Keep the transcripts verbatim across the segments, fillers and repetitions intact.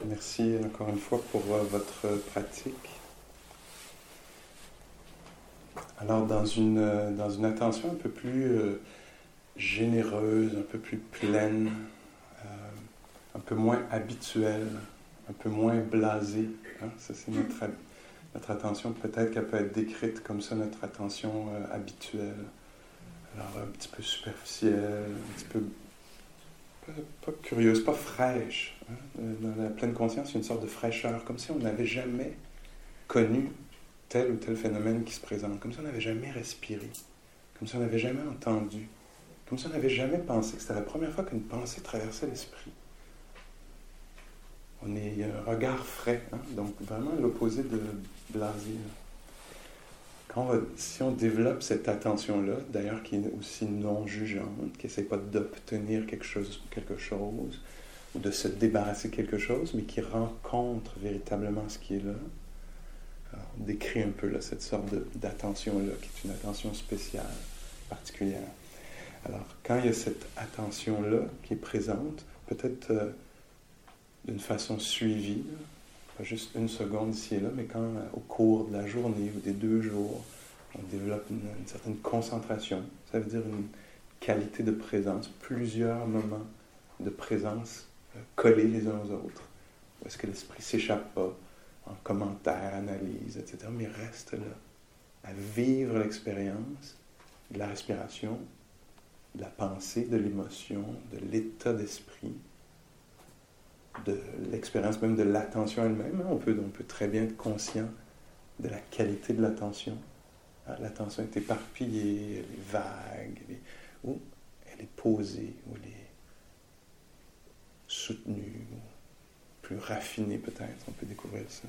Merci encore une fois pour euh, votre pratique. Alors, dans une, euh, dans une attention un peu plus euh, généreuse, un peu plus pleine, euh, un peu moins habituelle, un peu moins blasée, hein, ça c'est notre, notre attention, peut-être qu'elle peut être décrite comme ça, notre attention euh, habituelle. Alors, un petit peu superficielle, un petit peu pas, pas curieuse, pas fraîche. Hein. Dans la pleine conscience, il y a une sorte de fraîcheur, comme si on n'avait jamais connu tel ou tel phénomène qui se présente, comme si on n'avait jamais respiré, comme si on n'avait jamais entendu, comme si on n'avait jamais pensé, que c'était la première fois qu'une pensée traversait l'esprit. On est, il y a un regard frais, hein? Donc vraiment l'opposé de blasé. Quand on va, si on développe cette attention-là, d'ailleurs qui est aussi non jugeante, qui n'essaie pas d'obtenir quelque chose, quelque chose, ou de se débarrasser de quelque chose, mais qui rencontre véritablement ce qui est là, alors, on décrit un peu là, cette sorte de, d'attention-là, qui est une attention spéciale, particulière. Alors, quand il y a cette attention-là qui est présente, peut-être euh, d'une façon suivie, là, pas juste une seconde ici et là, mais quand euh, au cours de la journée ou des deux jours, on développe une, une certaine concentration, ça veut dire une qualité de présence, plusieurs moments de présence euh, collés les uns aux autres, où est-ce que l'esprit ne s'échappe pas, en commentaires, analyse, et cetera, mais reste là, à vivre l'expérience de la respiration, de la pensée, de l'émotion, de l'état d'esprit, de l'expérience même de l'attention elle-même. On peut, on peut très bien être conscient de la qualité de l'attention. L'attention est éparpillée, elle est vague, elle est, ou elle est posée, ou elle est soutenue, ou plus raffiné peut-être, on peut découvrir ça.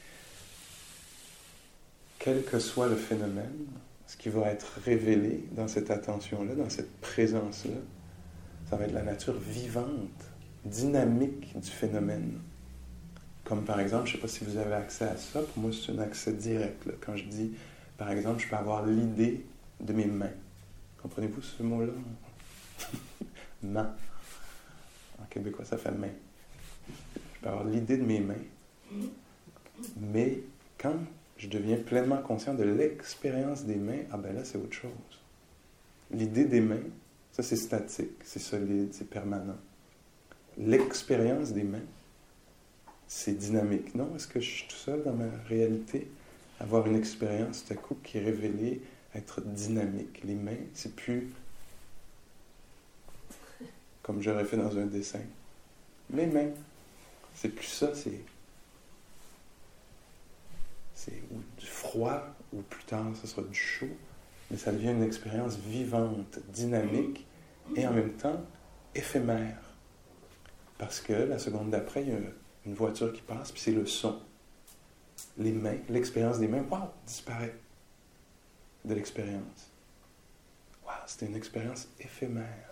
Quel que soit le phénomène, ce qui va être révélé dans cette attention-là, dans cette présence-là, ça va être la nature vivante, dynamique du phénomène. Comme par exemple, je ne sais pas si vous avez accès à ça, pour moi c'est un accès direct. Là. Quand je dis, par exemple, je peux avoir l'idée de mes mains. Comprenez-vous ce mot-là? Main. En québécois, ça fait main. Je peux avoir l'idée de mes mains, mais quand je deviens pleinement conscient de l'expérience des mains, ah ben là, c'est autre chose. L'idée des mains, ça c'est statique, c'est solide, c'est permanent. L'expérience des mains, c'est dynamique. Non, est-ce que je suis tout seul dans ma réalité? Avoir une expérience tout à coup qui est révélée être dynamique. Les mains, c'est plus comme j'aurais fait dans un dessin. Mes mains. C'est plus ça, c'est, c'est ou du froid, ou plus tard, ce sera du chaud, mais ça devient une expérience vivante, dynamique, et en même temps éphémère. Parce que la seconde d'après, il y a une voiture qui passe, puis c'est le son. Les mains, l'expérience des mains, waouh, disparaît de l'expérience. Waouh, c'était une expérience éphémère.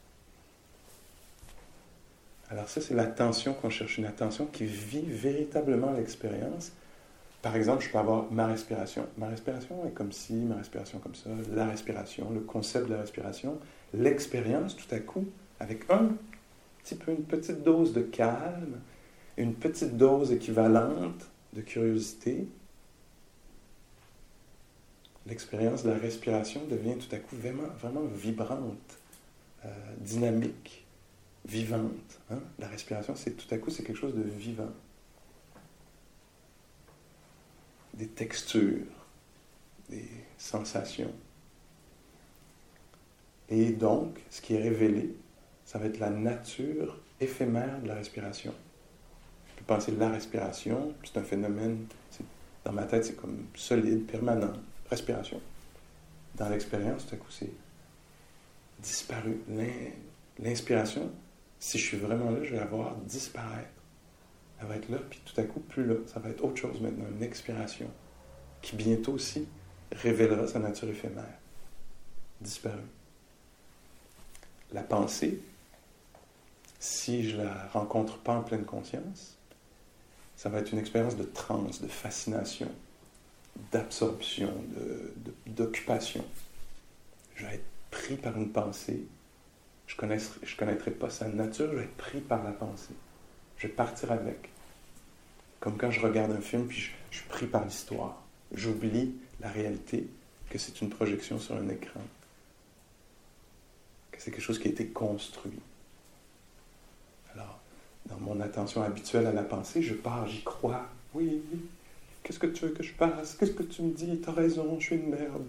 Alors ça, c'est l'attention qu'on cherche, une attention qui vit véritablement l'expérience. Par exemple, je peux avoir ma respiration. Ma respiration est comme ci, ma respiration comme ça, la respiration, le concept de la respiration, l'expérience tout à coup, avec un petit peu, une petite dose de calme, une petite dose équivalente de curiosité. L'expérience de la respiration devient tout à coup vraiment, vraiment vibrante, euh, dynamique. Vivante. Hein? La respiration, c'est tout à coup, c'est quelque chose de vivant. Des textures, des sensations. Et donc, ce qui est révélé, ça va être la nature éphémère de la respiration. Je peux penser la respiration, c'est un phénomène, c'est, dans ma tête, c'est comme solide, permanent. Respiration. Dans l'expérience, tout à coup, c'est disparu. L'inspiration, si je suis vraiment là, je vais la voir disparaître. Elle va être là, puis tout à coup, plus là. Ça va être autre chose maintenant, une expiration, qui bientôt aussi révélera sa nature éphémère. Disparue. La pensée, si je la rencontre pas en pleine conscience, ça va être une expérience de transe, de fascination, d'absorption, de, de, d'occupation. Je vais être pris par une pensée. Je ne connaîtrai pas sa nature, je vais être pris par la pensée. Je vais partir avec. Comme quand je regarde un film, puis je, je suis pris par l'histoire. J'oublie la réalité, que c'est une projection sur un écran. Que c'est quelque chose qui a été construit. Alors, dans mon attention habituelle à la pensée, je pars, j'y crois. Oui, oui. Qu'est-ce que tu veux que je fasse? Qu'est-ce que tu me dis? T'as raison, je suis une merde.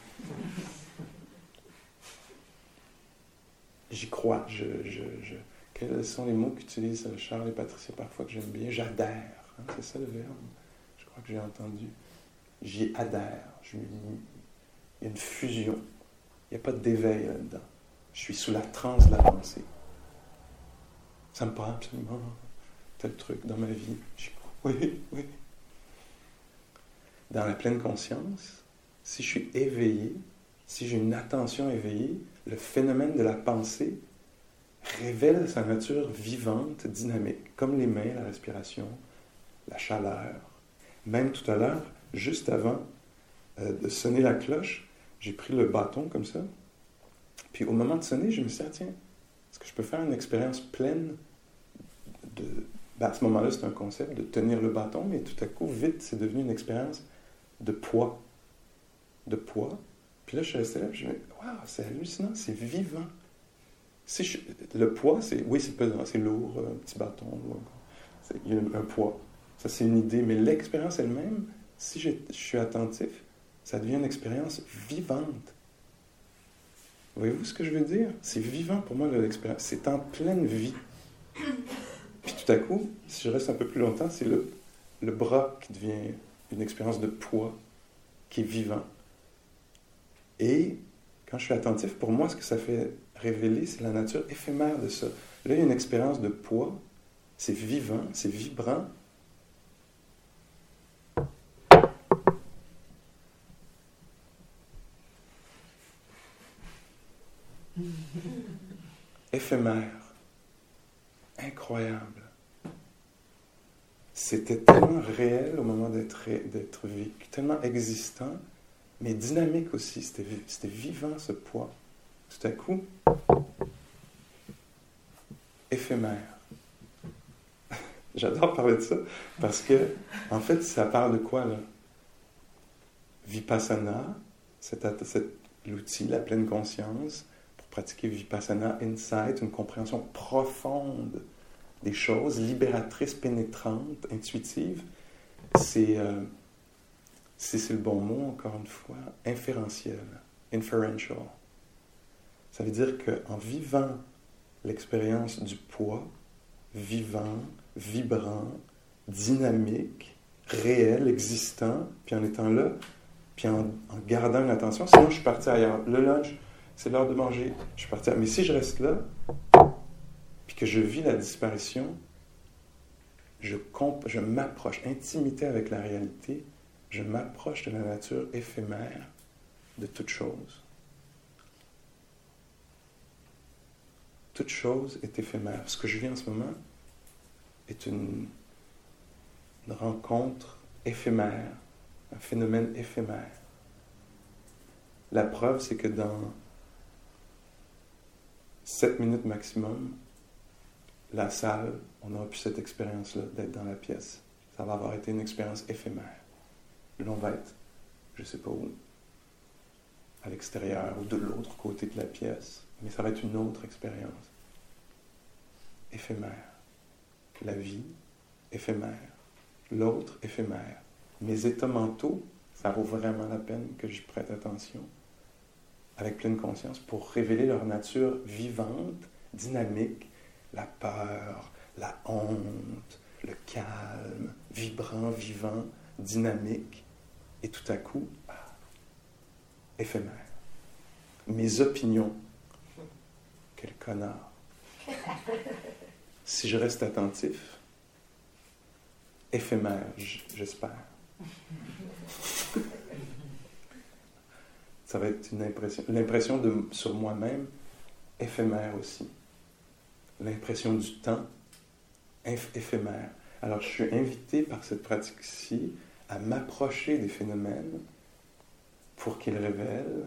J'y crois. Je, je, je... Quels sont les mots qu'utilisent Charles et Patricia parfois que j'aime bien? J'adhère. Hein? C'est ça le verbe. Je crois que j'ai entendu. J'y adhère. Je... Il y a une fusion. Il n'y a pas d'éveil là-dedans. Je suis sous la transe de la pensée. Ça me prend absolument tel truc dans ma vie. J'y crois. Oui, oui. Dans la pleine conscience, si je suis éveillé, si j'ai une attention éveillée, le phénomène de la pensée révèle sa nature vivante, dynamique, comme les mains, la respiration, la chaleur. Même tout à l'heure, juste avant euh, de sonner la cloche, j'ai pris le bâton comme ça, puis au moment de sonner, je me suis dit, ah, tiens, est-ce que je peux faire une expérience pleine de... Ben, à ce moment-là, c'est un concept de tenir le bâton, mais tout à coup, vite, c'est devenu une expérience de poids. De poids. Puis là, je suis resté là, je me dis, waouh, c'est hallucinant, c'est vivant. Si je, le poids, c'est, oui, c'est pesant, c'est lourd, un petit bâton, c'est, il y a un poids. Ça, c'est une idée, mais l'expérience elle-même, si je, je suis attentif, ça devient une expérience vivante. Voyez-vous ce que je veux dire? C'est vivant pour moi, l'expérience. C'est en pleine vie. Puis tout à coup, si je reste un peu plus longtemps, c'est le, le bras qui devient une expérience de poids, qui est vivant. Et quand je suis attentif, pour moi, ce que ça fait révéler, c'est la nature éphémère de ça. Là, il y a une expérience de poids, c'est vivant, c'est vibrant. Éphémère. Incroyable. C'était tellement réel au moment d'être, d'être vécu, tellement existant, mais dynamique aussi. C'était, c'était vivant, ce poids. Tout à coup, éphémère. J'adore parler de ça, parce que, en fait, ça parle de quoi, là? Vipassana, c'est, c'est l'outil, la pleine conscience, pour pratiquer Vipassana, insight, une compréhension profonde des choses, libératrices, pénétrantes, intuitives. C'est, euh, si c'est le bon mot, encore une fois, inférentiel, inferential. Ça veut dire qu'en vivant l'expérience du poids, vivant, vibrant, dynamique, réel, existant, puis en étant là, puis en, en gardant une attention, sinon je suis parti ailleurs. Le lunch, c'est l'heure de manger, je suis parti ailleurs. Mais si je reste là, puis que je vis la disparition, je, comp- je m'approche, intimité avec la réalité, je m'approche de la nature éphémère de toute chose. Toute chose est éphémère. Ce que je vis en ce moment est une, une rencontre éphémère, un phénomène éphémère. La preuve, c'est que dans sept minutes maximum, la salle, on n'aura plus cette expérience-là d'être dans la pièce. Ça va avoir été une expérience éphémère. Là, on va être, je ne sais pas où, à l'extérieur ou de l'autre côté de la pièce, mais ça va être une autre expérience. Éphémère. La vie, éphémère. L'autre, éphémère. Mes états mentaux, ça vaut vraiment la peine que j'y prête attention, avec pleine conscience, pour révéler leur nature vivante, dynamique, la peur, la honte, le calme, vibrant, vivant, dynamique, et tout à coup, ah, éphémère. Mes opinions, quel connard. Si je reste attentif, éphémère, j'espère. Ça va être une impression, l'impression de, sur moi-même, éphémère aussi. L'impression du temps, éphémère. Alors, je suis invité par cette pratique-ci à m'approcher des phénomènes pour qu'ils révèlent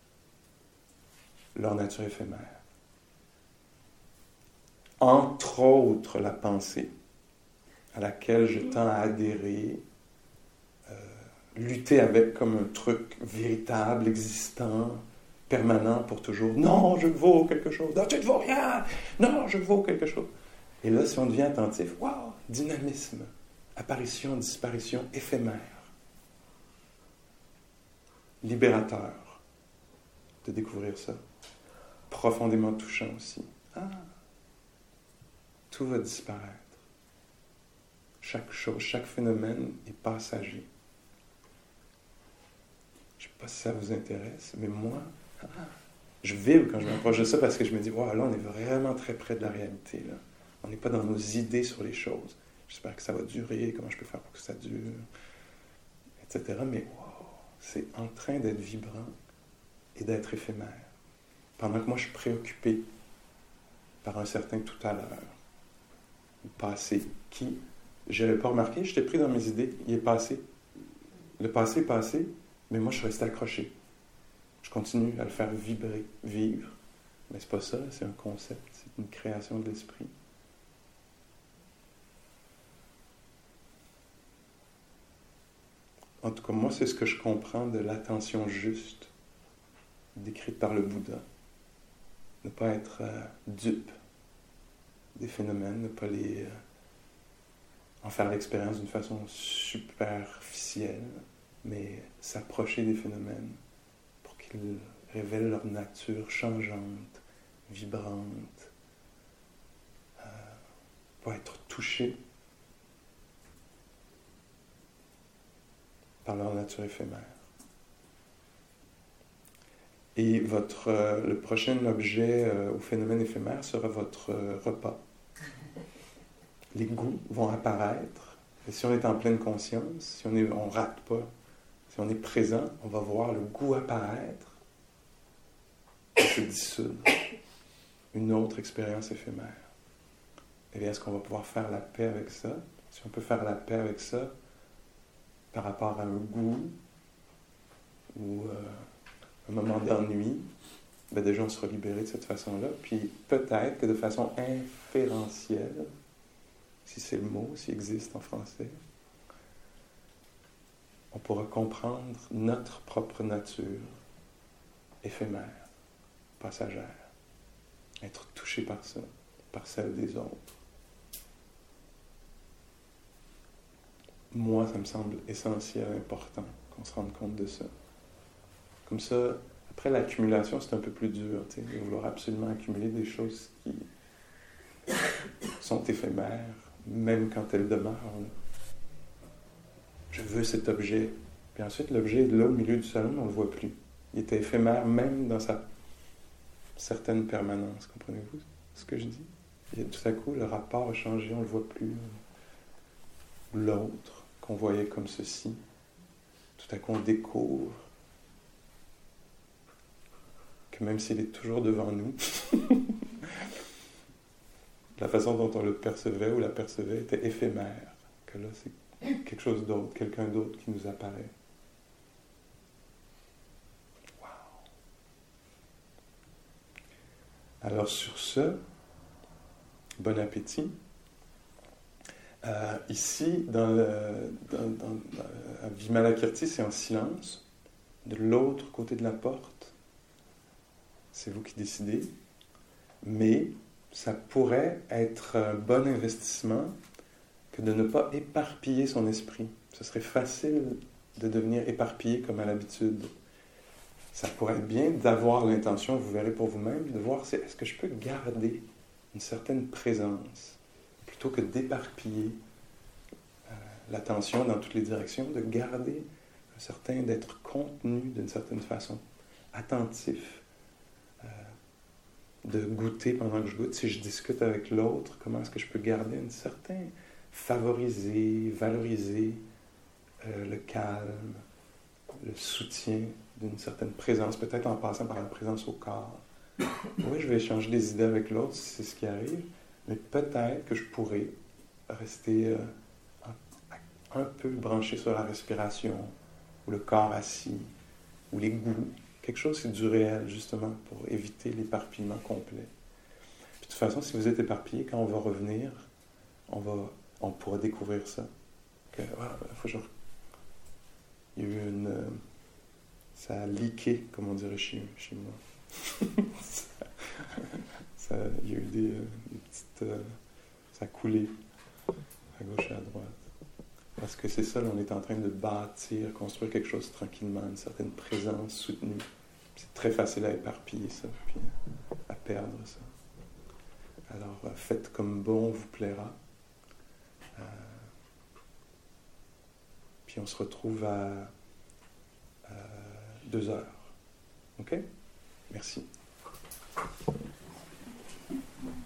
leur nature éphémère. Entre autres, la pensée. à laquelle je tends à adhérer, euh, lutter avec comme un truc véritable, existant, permanent pour toujours. Non, je vaux quelque chose. Non, tu ne vaux rien. Non, je vaux quelque chose. Et là, si on devient attentif, waouh, dynamisme, apparition, disparition, éphémère, libérateur de découvrir ça, profondément touchant aussi. Ah, tout va disparaître. Chaque chose, chaque phénomène est passager. Je ne sais pas si ça vous intéresse, mais moi, ah, je vibre quand je m'approche de ça parce que je me dis, wow, là, on est vraiment très près de la réalité. Là. On n'est pas dans nos idées sur les choses. J'espère que ça va durer, comment je peux faire pour que ça dure, et cetera. Mais wow, c'est en train d'être vibrant et d'être éphémère. Pendant que moi, je suis préoccupé par un certain tout à l'heure, le passé, qui, je n'avais pas remarqué, j'étais pris dans mes idées, il est passé. Le passé est passé, mais moi, je suis resté accroché. Je continue à le faire vibrer, vivre. Mais c'est pas ça, c'est un concept, c'est une création de l'esprit. En tout cas, moi, c'est ce que je comprends de l'attention juste décrite par le Bouddha. Ne pas être euh, dupe des phénomènes, ne pas les, euh, en faire l'expérience d'une façon superficielle, mais s'approcher des phénomènes pour qu'ils révèlent leur nature changeante, vibrante, euh, pour être touché par leur nature éphémère. Et votre, euh, le prochain objet euh, ou phénomène éphémère sera votre euh, repas. Les goûts vont apparaître. Et si on est en pleine conscience, si on ne on rate pas, si on est présent, on va voir le goût apparaître et se dissoudre. Une autre expérience éphémère. Et bien, est-ce qu'on va pouvoir faire la paix avec ça? Si on peut faire la paix avec ça, par rapport à un goût ou euh, un moment d'ennui, ben déjà on sera libéré de cette façon-là. Puis peut-être que de façon inférentielle, si c'est le mot, s'il existe en français, on pourra comprendre notre propre nature éphémère, passagère, être touché par ça, par celle des autres. Moi, ça me semble essentiel, important, qu'on se rende compte de ça. Comme ça, après l'accumulation, c'est un peu plus dur, tu sais, de vouloir absolument accumuler des choses qui sont éphémères, même quand elles demeurent. Là. Je veux cet objet. Puis ensuite, l'objet est là, au milieu du salon, on ne le voit plus. Il était éphémère, même dans sa certaine permanence. Comprenez-vous ce que je dis? Et tout à coup, le rapport a changé, on ne le voit plus. L'autre, qu'on voyait comme ceci, tout à coup on découvre que même s'il est toujours devant nous, la façon dont on le percevait ou la percevait était éphémère, que là c'est quelque chose d'autre, quelqu'un d'autre qui nous apparaît. Wow! Alors sur ce, bon appétit. Euh, ici, dans le, dans, dans, à Vimalakirti, c'est en silence. De l'autre côté de la porte, c'est vous qui décidez. Mais ça pourrait être un bon investissement que de ne pas éparpiller son esprit. Ce serait facile de devenir éparpillé comme à l'habitude. Ça pourrait être bien d'avoir l'intention, vous verrez pour vous-même, de voir c'est, est-ce que je peux garder une certaine présence plutôt que d'éparpiller euh, l'attention dans toutes les directions, de garder un certain, d'être contenu d'une certaine façon, attentif, euh, de goûter pendant que je goûte. Si je discute avec l'autre, comment est-ce que je peux garder une certaine, favoriser, valoriser euh, le calme, le soutien d'une certaine présence, peut-être en passant par la présence au corps. Oui, je vais échanger des idées avec l'autre, si c'est ce qui arrive, mais peut-être que je pourrais rester euh, un, un peu branché sur la respiration, ou le corps assis, ou les goûts. Quelque chose, c'est du réel, justement, pour éviter l'éparpillement complet. Puis, de toute façon, si vous êtes éparpillé, quand on va revenir, on va, on pourra découvrir ça. Que, ah, faut que je... Il y a eu une... euh, ça a leaké, comme on dirait chez, chez moi. ça, ça, il y a eu des, euh, des petites... euh, ça a coulé à gauche et à droite. Parce que c'est ça, là, on est en train de bâtir, construire quelque chose tranquillement, une certaine présence soutenue. C'est très facile à éparpiller ça, puis à perdre ça. Alors, euh, faites comme bon vous plaira. Euh, puis on se retrouve à, à deux heures. OK? Merci.